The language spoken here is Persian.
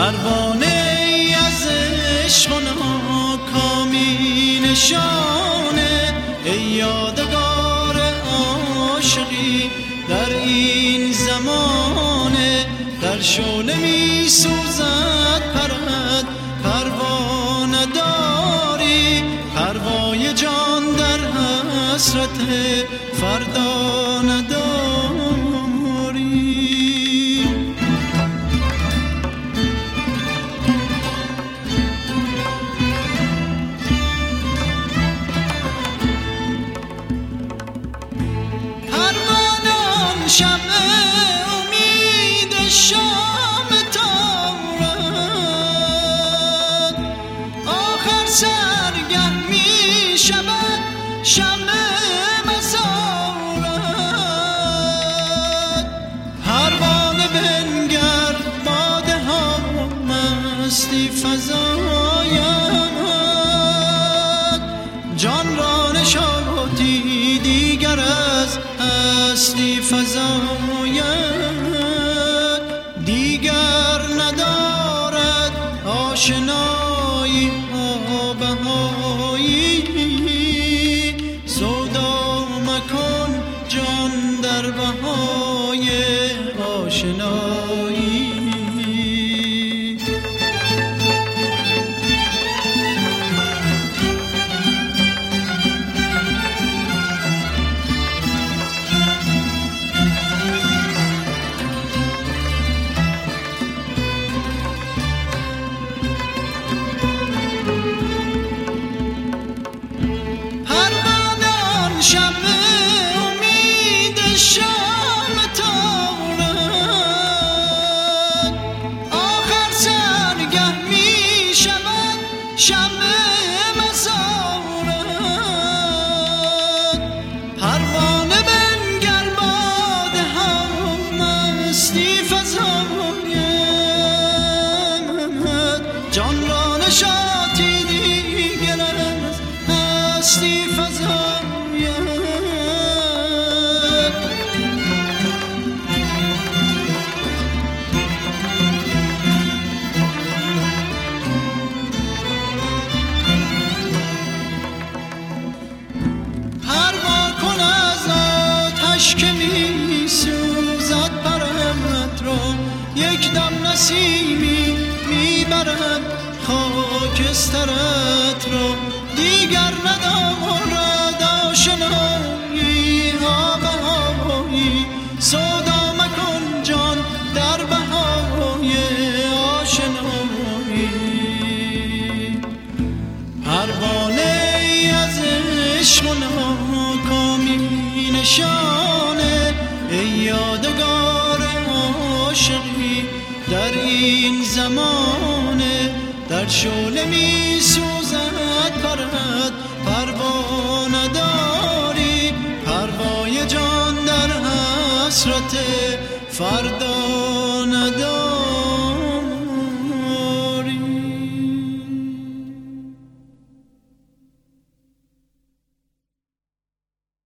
پروانه ای از عشق و ناکامی نشانه، ای یادگار عاشقی در این زمانه. در شعله می سوزد پرد پروانه داری، پروای جان در حسرت فردا نداری. پروانه شمع امید شام تارد، آخر سرگه می شود شمع مزارد. پروانه بنگر باده ها مستی فزاید، جان را نشاطی دیگر از هستی فزاید. دیگر ندارد آشنایی ها بهایی، سودا مکن جان در بهای آشنایی. شمع امید شام تارد، آخر سرگه می شود شمع مزارد. پروانه بنگر باده ها مستی فزاید، جان را نشاطی دیگر از هستی فزاید. که می سوزد پرمت را، یک دم نسیمی می برد خاکسترت را. دیگر ندارد آشنایی ها بهایی، سودا مکن جان در بهای آشنایی. پروانه ای از عشق و ناکامی نشانه، ای یادگار عاشقی در این زمانه. در شعله می سوزد پرد پروانه داری، پروای جان در حسرت فردا نداری.